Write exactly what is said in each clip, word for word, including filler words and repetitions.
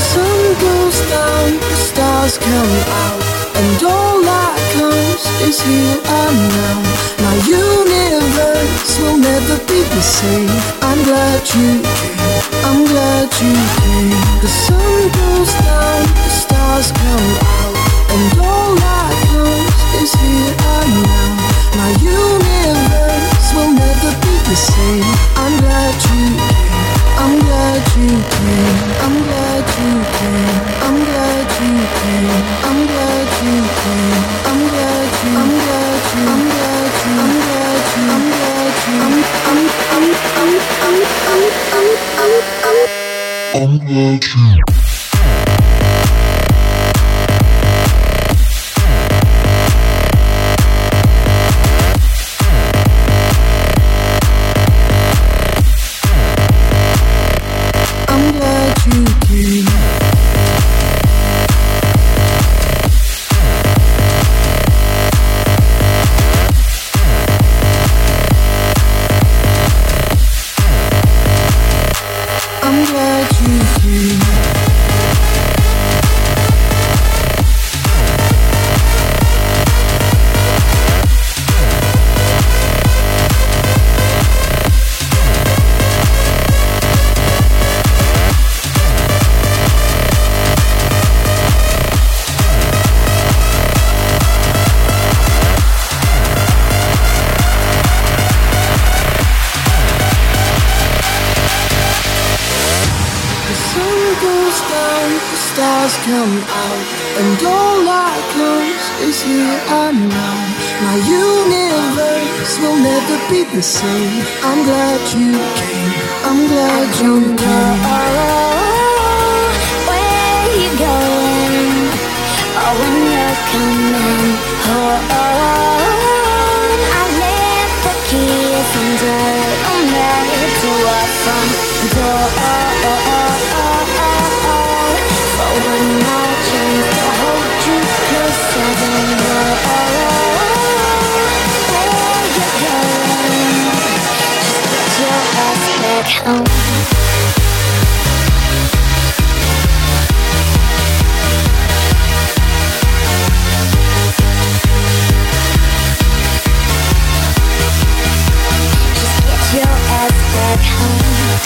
sun goes down, the stars come out, and all that comes is here and now. My universe will never be the same. I'm glad you came, I'm glad you came. The sun goes down, the stars come out, and all that comes is here and now. My universe will never be the same. I'm glad you came, I'm glad you came, I'm glad you came, I'm glad you came, I'm glad you came, I'm glad you, I'm glad you, I'm glad you, I'm glad you, I'm glad you, I'm I'm I'm I'm I'm I'm I'm I'm glad you. Come out, and all that comes is here and now. My universe will never be the same. I'm glad you came, I'm glad you came. Where you going? Oh, when you're coming home. I left the keys on door, I'm ready to walk from door. One more chance to hold you close, I don't know where you're going. Just get your ass back home. Just get your ass back home.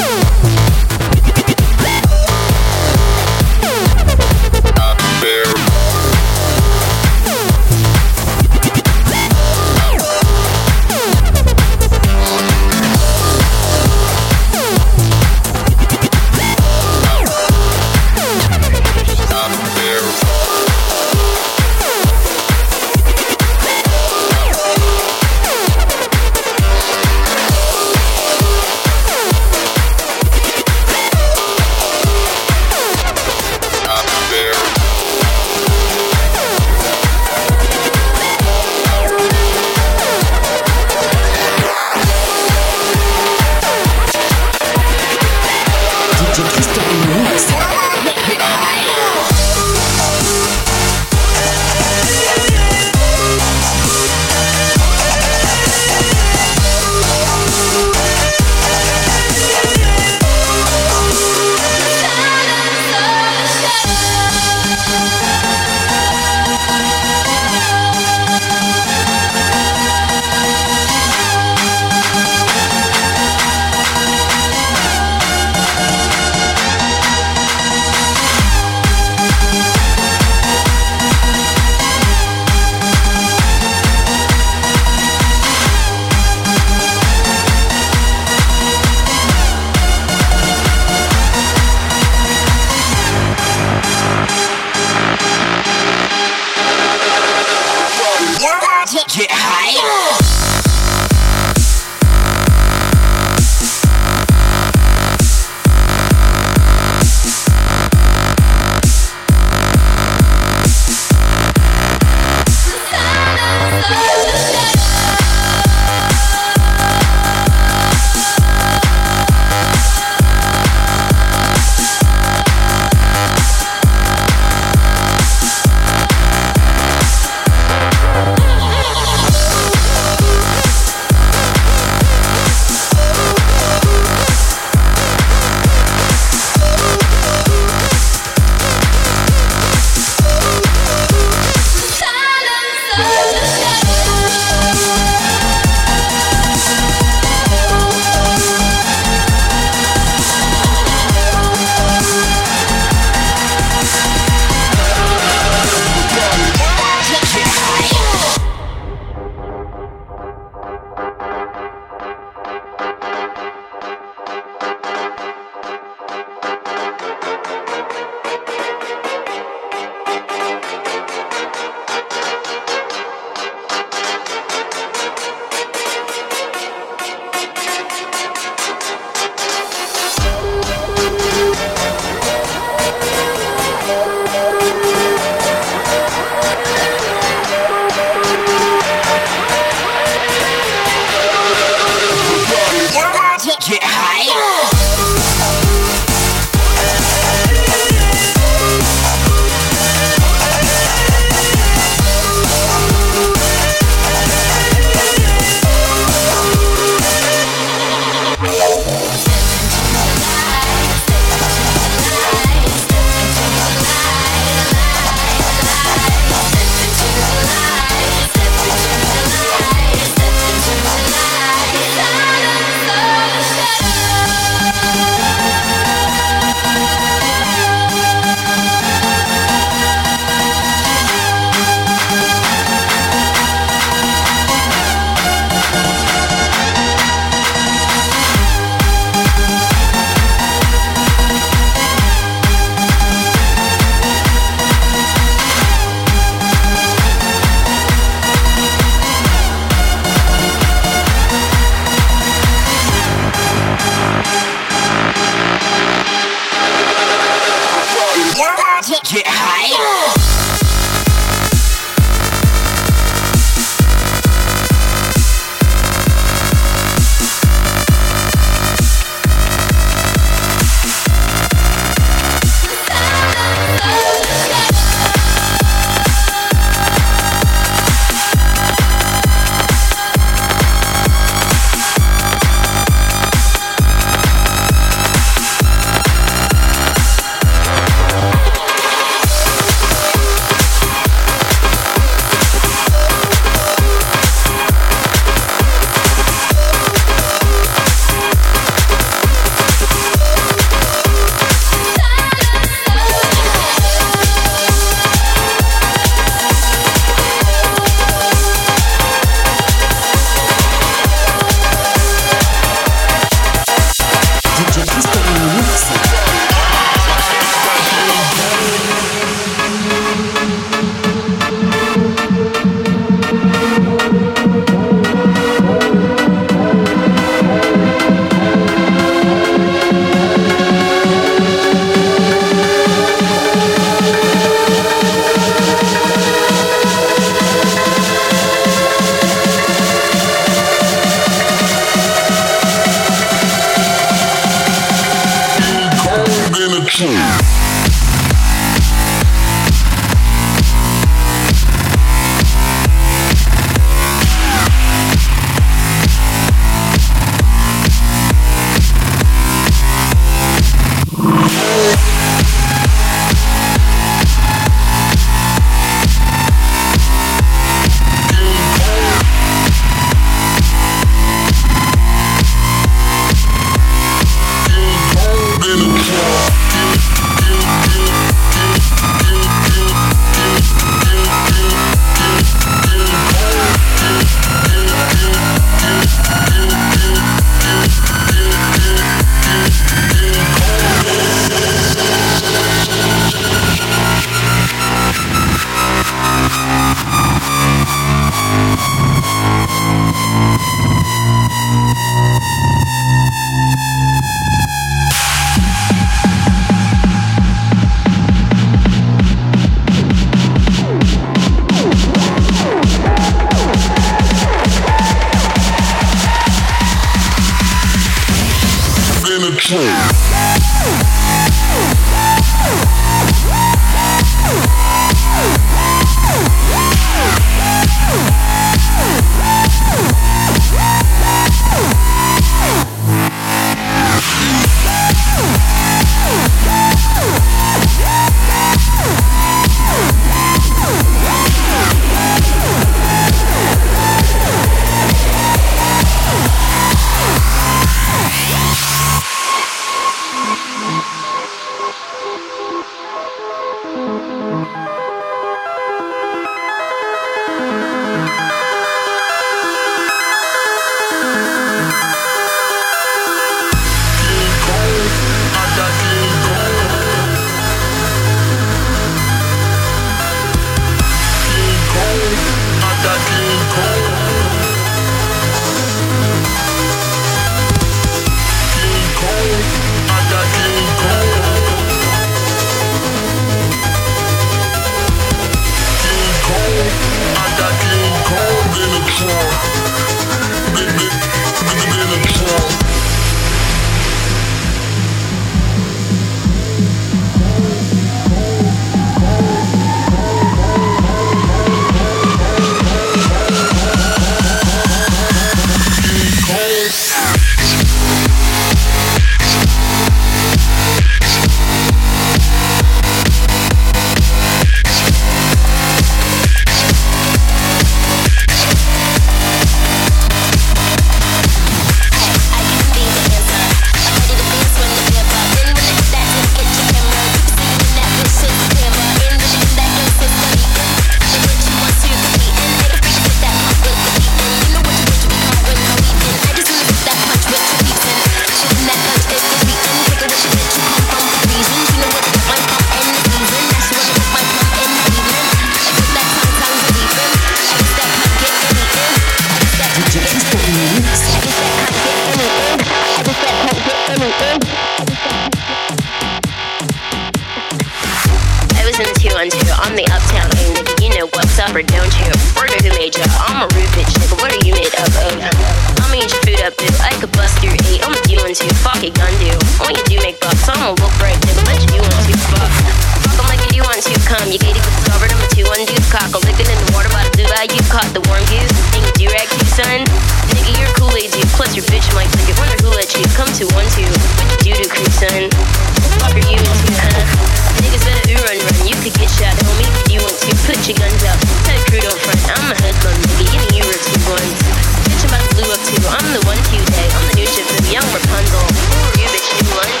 Niggas in the two one two, I'm the uptown king, nigga. You know what's up or don't you? Word who made ya? I'm a rude bitch, nigga. What are you made up of? I'ma eat your food up, dude. I could bust through eight. I'm a D one two, fuck it, gun do. When you do make bucks, I'ma look right, nigga. Let you do one two, fuck. Fuck 'em like you do one two, come. You gated with discovered, I'm a two one dude. Cock a lickin' in the water by the blue eye. You caught the warm goose. And you do-rag too, son. Nigga, you're a Kool-Aid dude. Plus your bitch might lick it. Wonder who let you come to one two. What you do to crew, son? Fuck are you into, huh? Niggas better ooh run run. You could get shot, homie, if you want to. Put your guns up. Tell crew don't front. I'm a hoodlum, nigga. Give me you were two ones. Bitch, I'm about to blue up too. I'm the one two day. I'm the new ship of the young Rapunzel. Who are you, bitch? New lunch?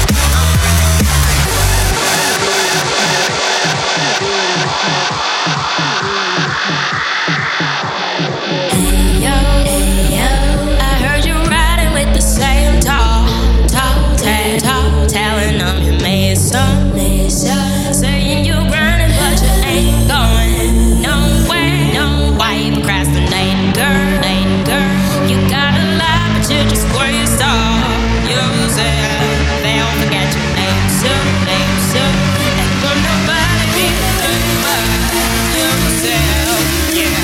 Hey yo, hey yo, I heard you riding with the same tall, tall, tall, tall, telling them you made some, made some, saying you grinding but you ain't going nowhere, no. Why you procrastinating, girl, girl? You got a lot but you just waste all yourself. They don't forget your name, so, name, so, and will nobody be but yourself, yeah.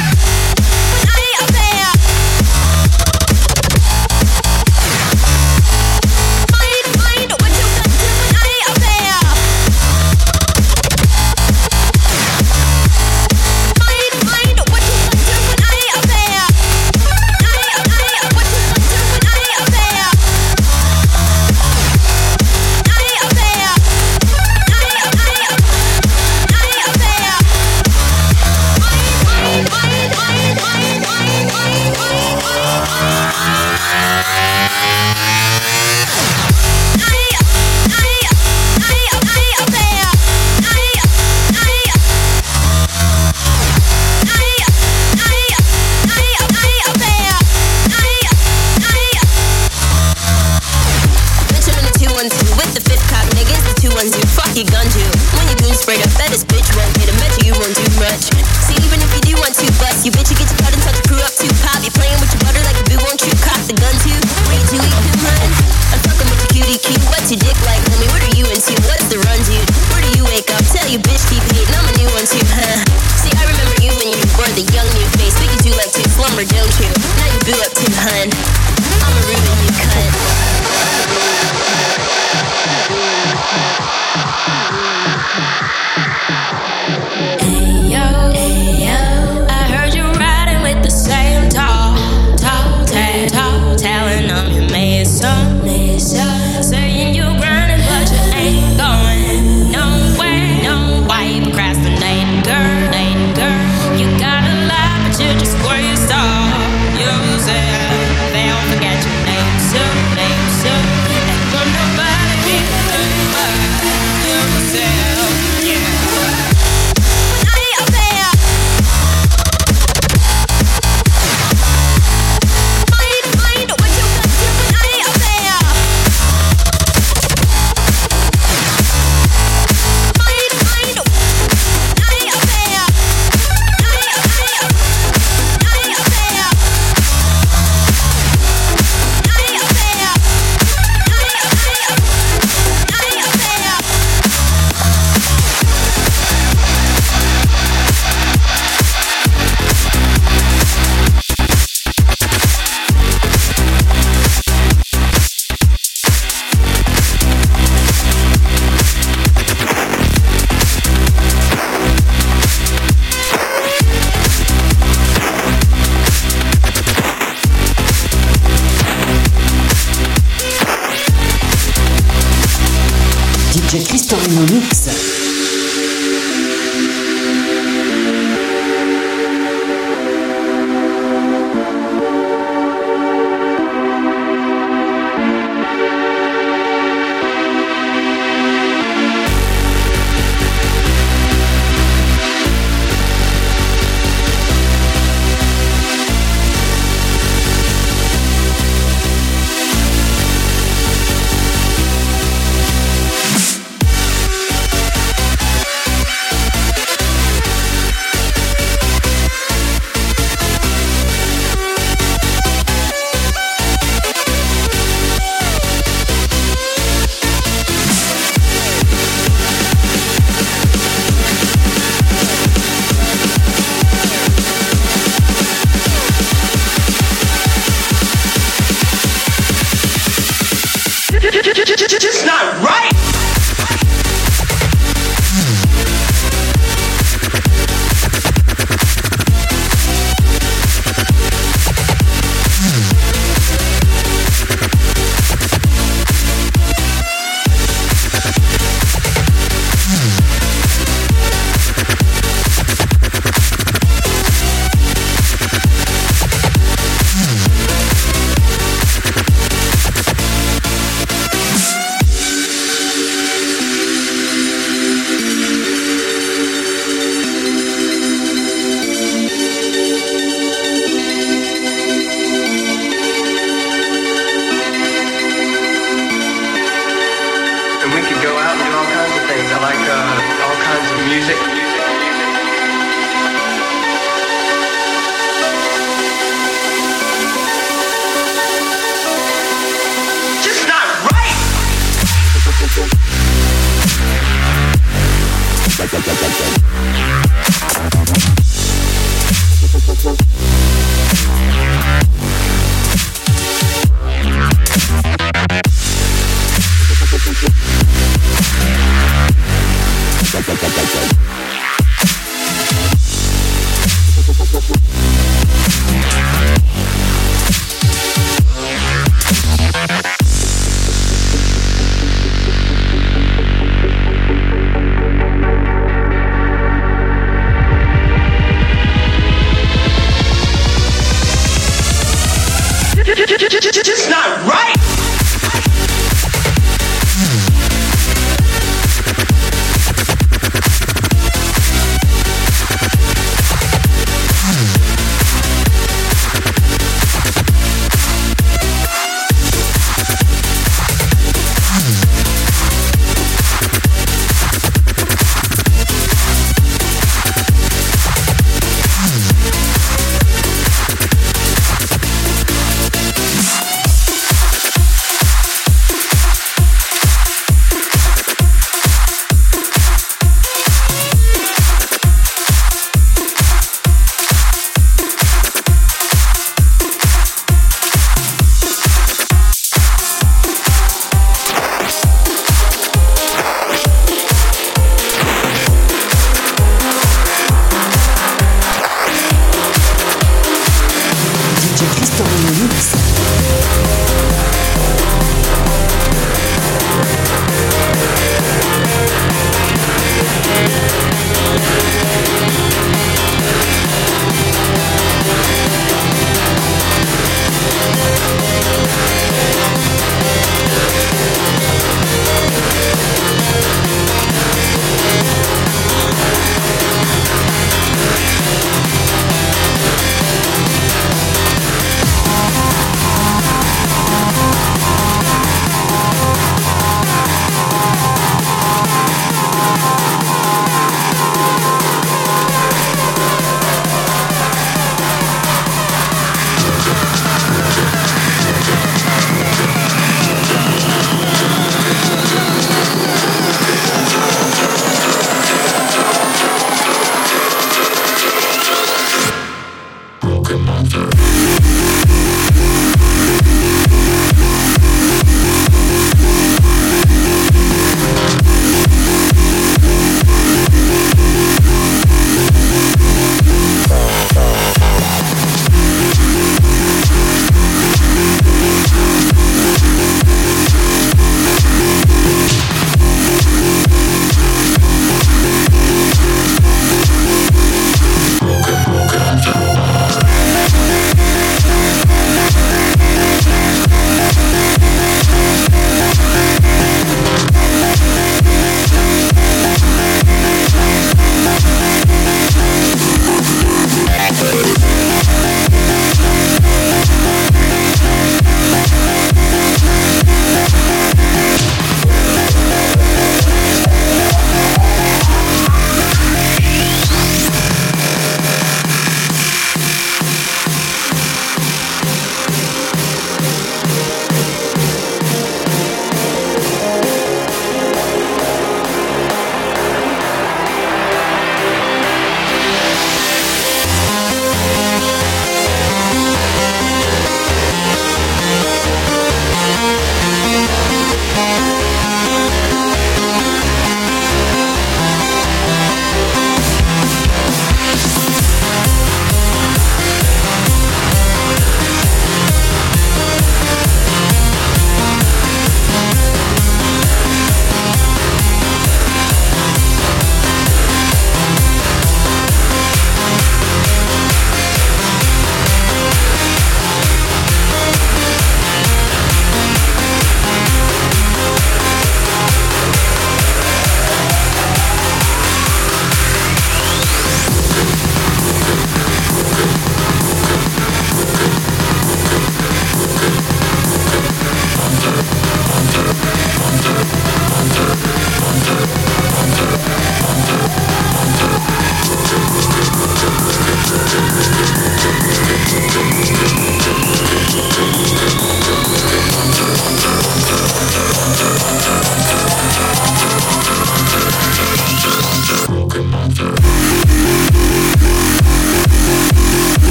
D J Cristorino Mix. It's not right.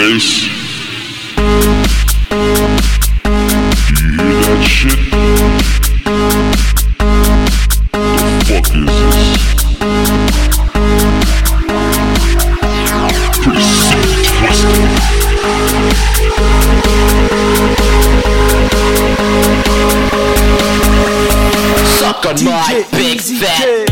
bass. Do you hear that shit? The fuck is this? Pretty sick, twisted. Suck on my big fat.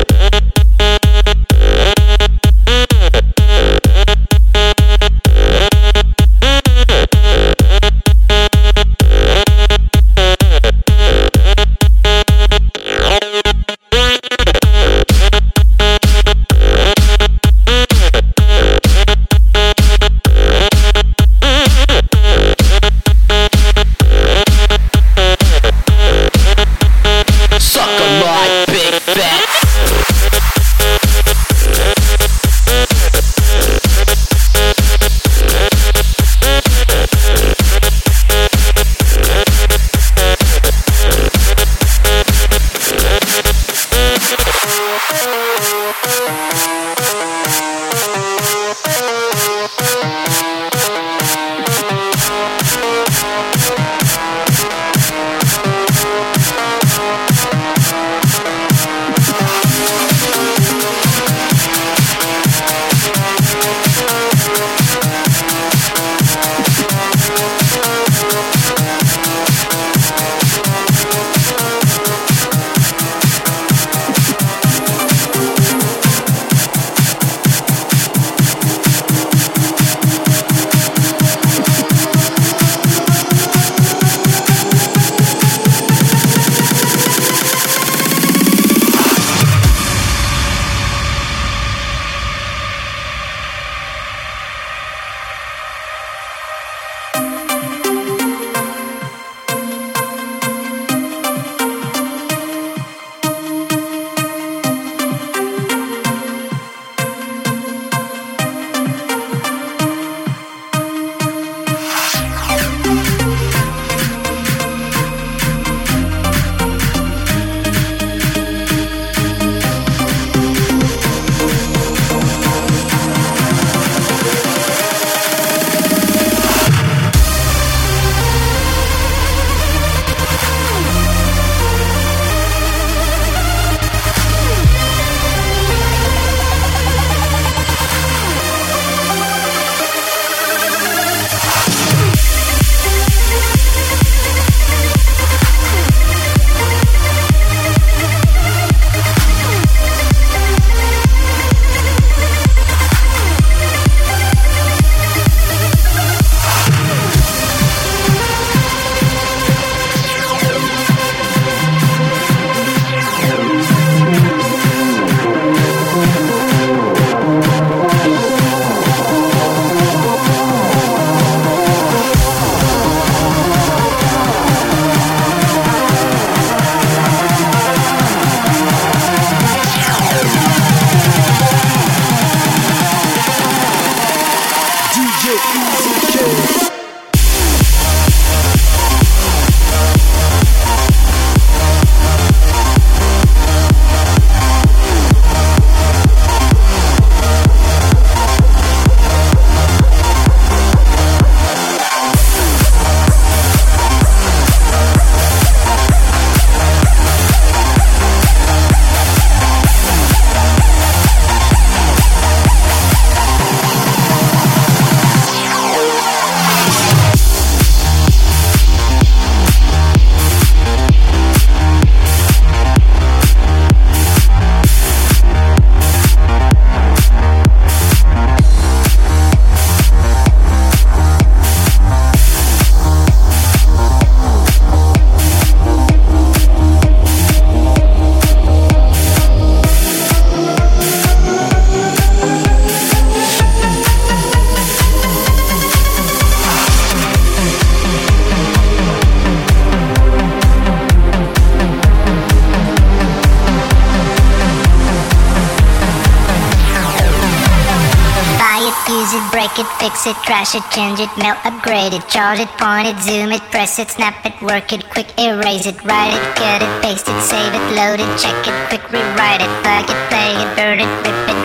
break it, fix it, crash it, change it, melt, upgrade it, charge it, point it, zoom it, press it, snap it, work it, quick erase it, write it, cut it, paste it, save it, load it, check it, quick rewrite it, plug it, play it, burn it, rip it,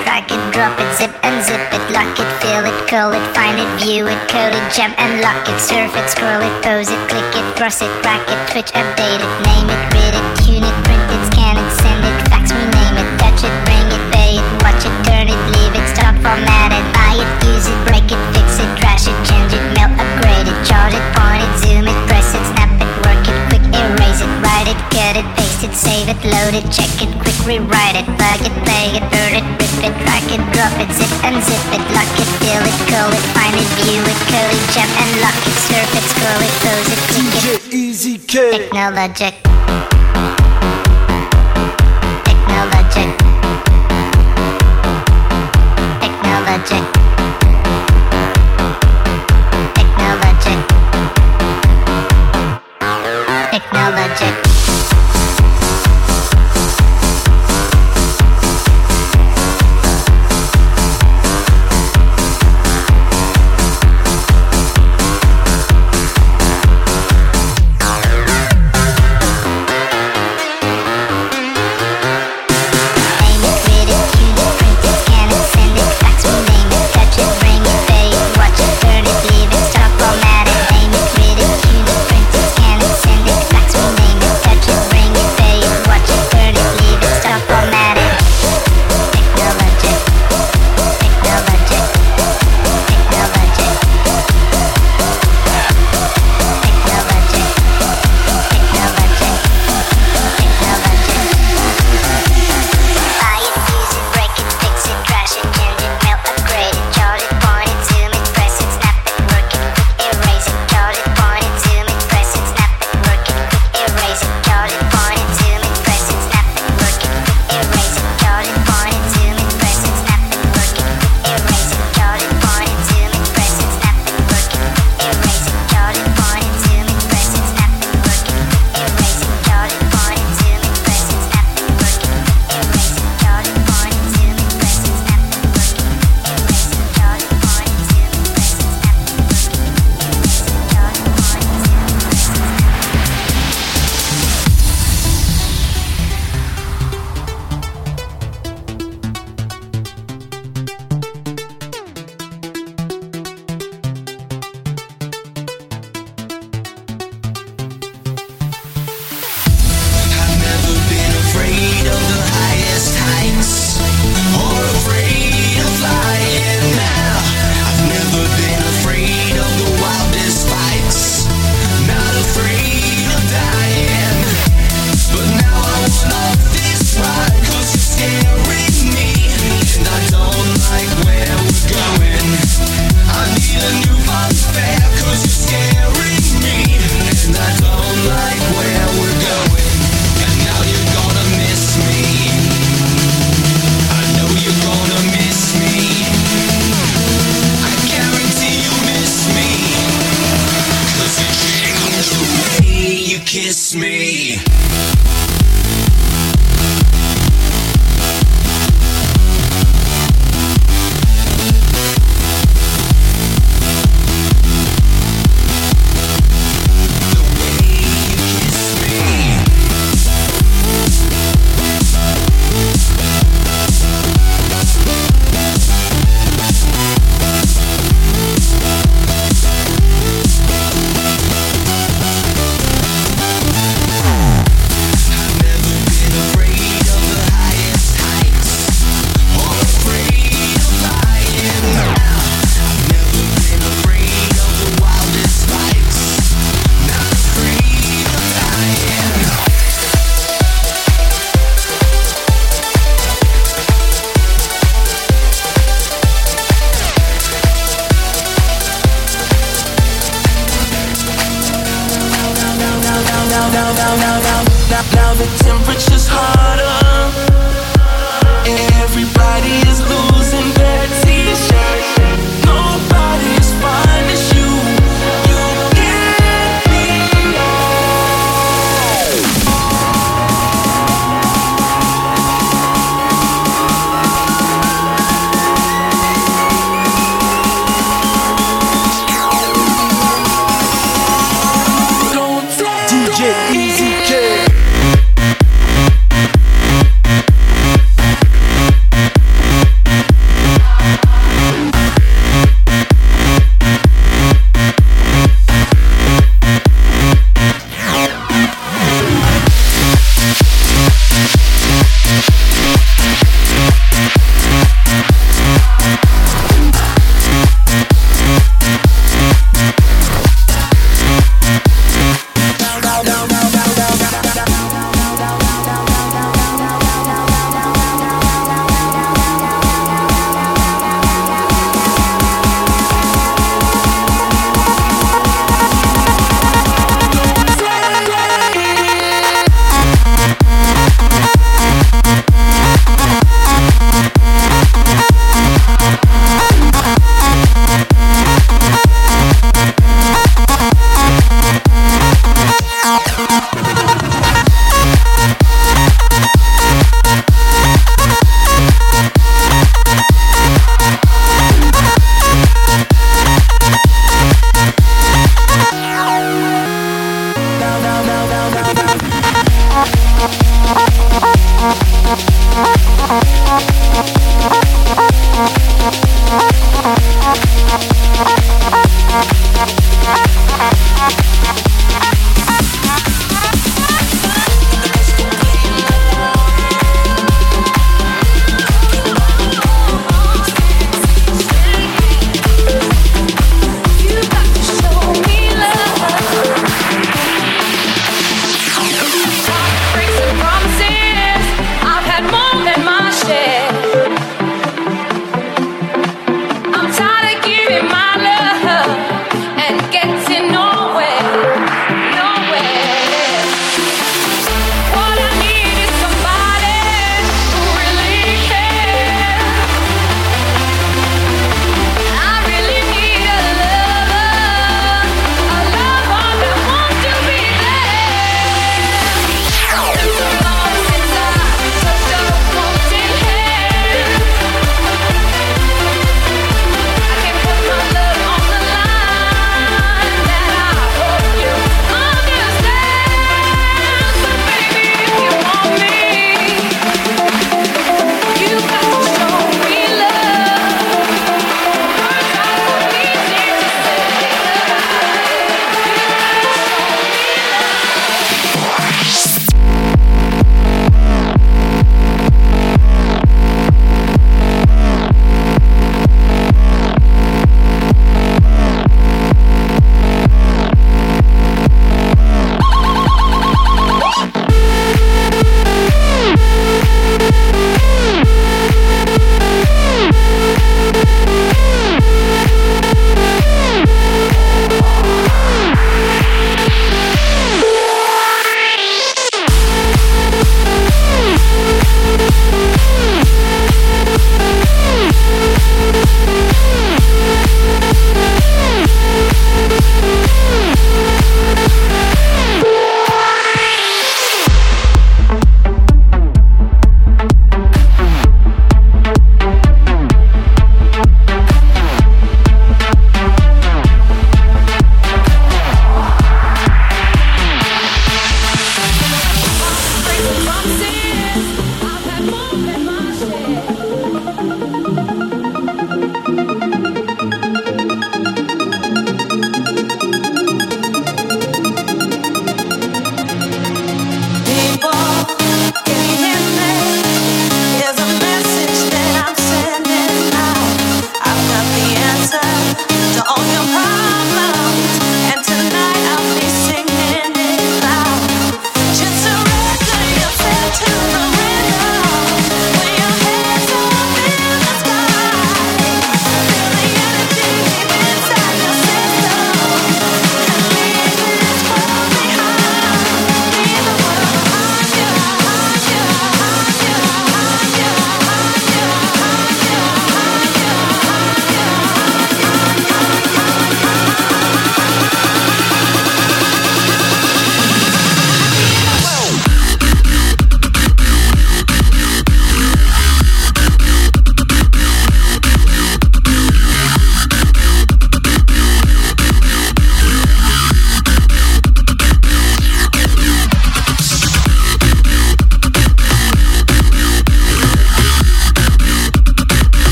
drag it, drop it, zip and zip it, lock it, fill it, curl it, find it, view it, code it, jump and lock it, surf it, scroll it, pose it, click it, cross it, rack it, twitch, update it, name it, read it, tune it, print it, scan it, send it, fax, rename it, touch it, bring it, pay it, watch it, turn it, leave it, stop, format it, buy it, use it, break it, fix it, trash it, change it, mail, upgrade it, chart it, point it, zoom it, press it, snap it, work it, quick erase it, write it, cut it, paste it, save it, load it, check it, quick rewrite it, plug it, play it, burn it, rip it, drag it, drop it, zip and zip it, lock it, fill it, call it, find it, view it, code it, jump and lock it, surf it, scroll it, pose it, click it. D J Easy K. Technologic. Technologic. Technologic. Technologic. Technologic. Kiss me. Now the temperature's hotter. Everybody is losing their t-shirts. Nobody as fine as you. You get me D J Easy K.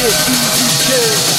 D J.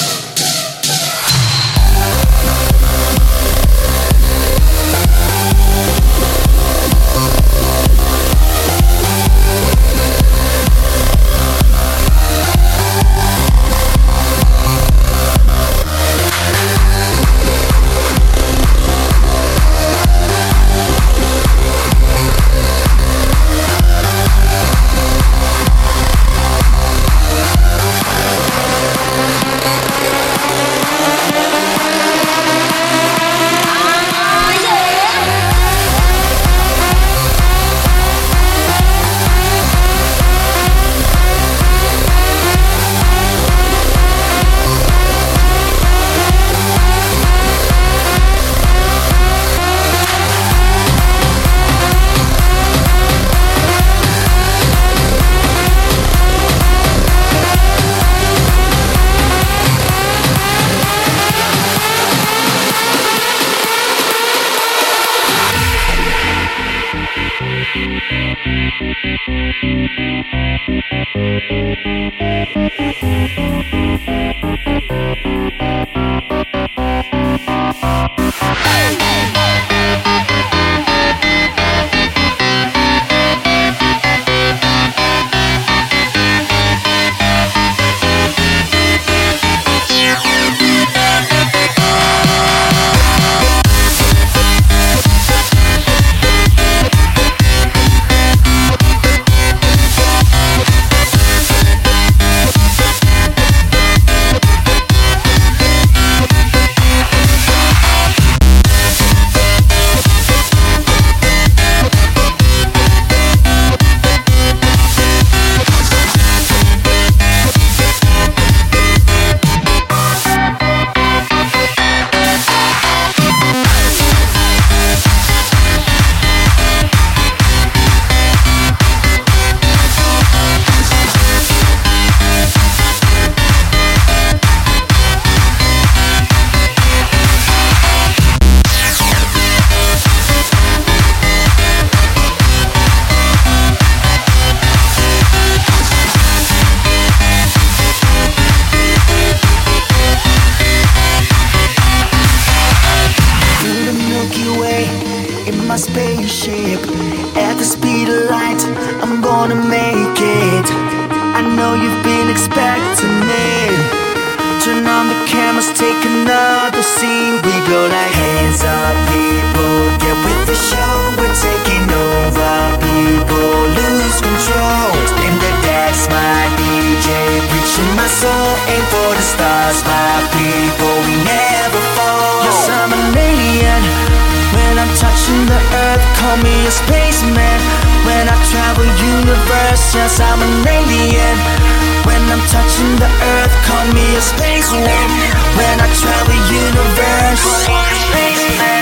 Spaceship at the speed of light, I'm gonna make it. I know you've been expecting it. Turn on the cameras, take another scene. We go like hands up, people, get with the show. We're taking over, people lose control. In the decks, my D J, preaching my soul. Aim for the stars, my people, we never fall. Yes, I'm an alien. When I'm touching the earth, call me a spaceman. When I travel universe, yes, I'm an alien. When I'm touching the earth, call me a spaceman. When I travel universe, call me a spaceman.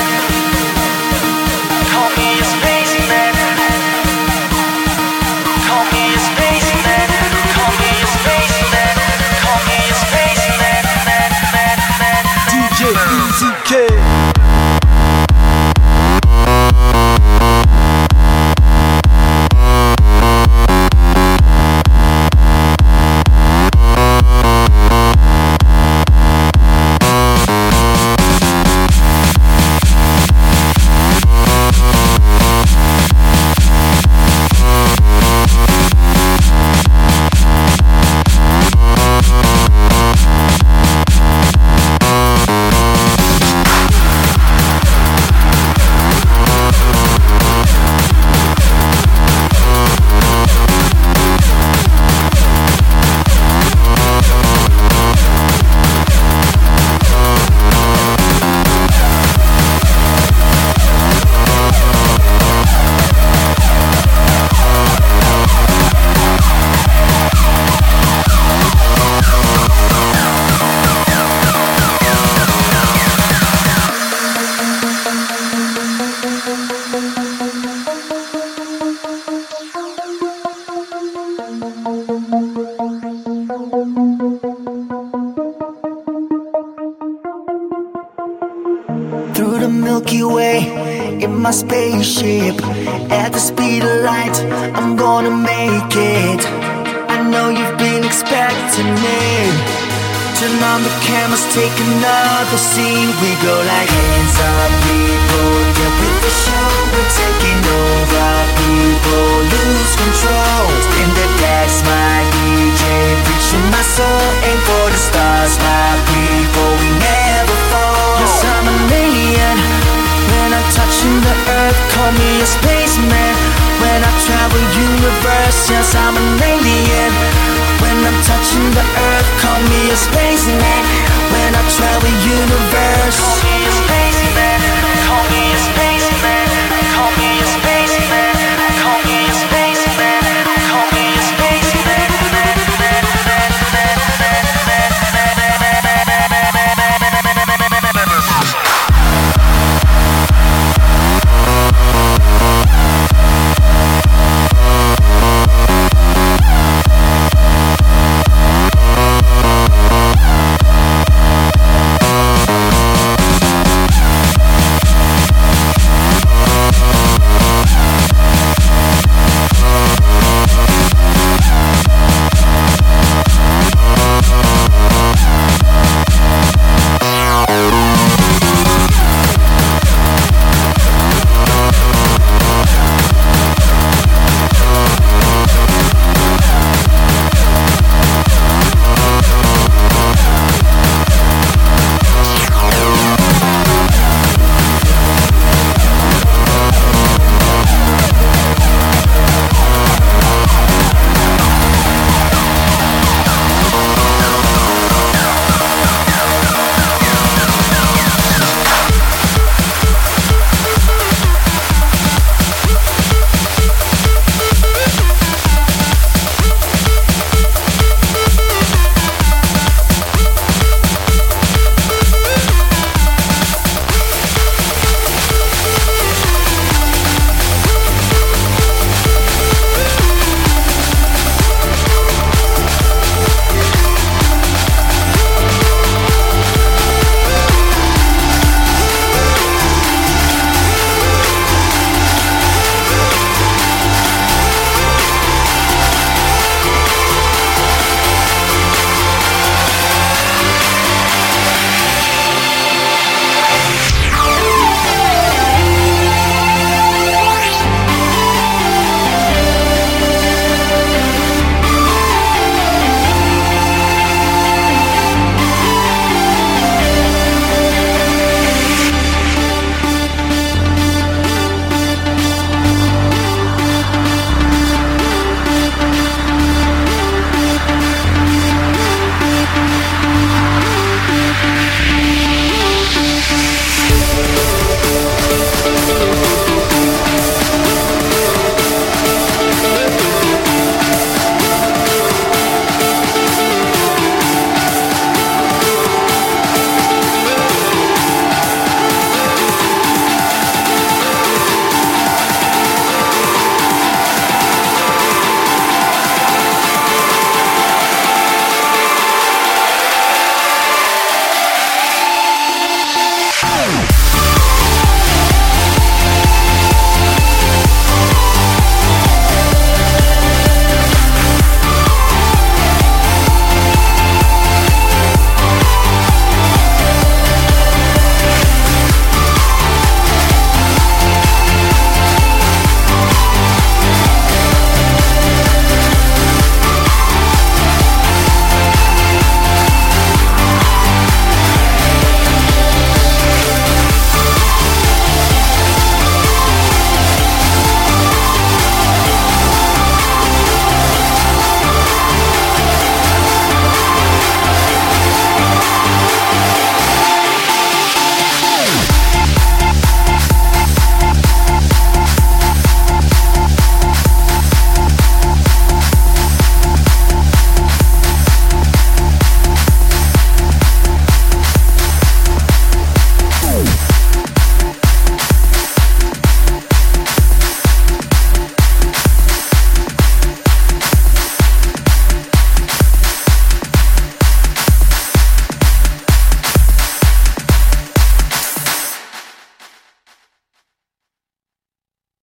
Call me a spaceman. Call me a spaceman. Call me a spaceman. Call me a spaceman. Man, man, man. D J Easy K. Through the Milky Way, in my spaceship, at the speed of light, I'm gonna make it. I know you've been expecting it. Turn on the cameras, take another scene. We go like hands up, people, get with the show. We're taking over, people lose control. In the decks, my D J, preaching my soul. Aim for the stars, my people, we never fall. Yes, I'm an alien. When I'm touching the earth, call me a spaceman. When I travel universe, yes, I'm an alien. When I'm touching the earth, call me a spaceman. When I travel universe, call me a spaceman. Call me a spaceman.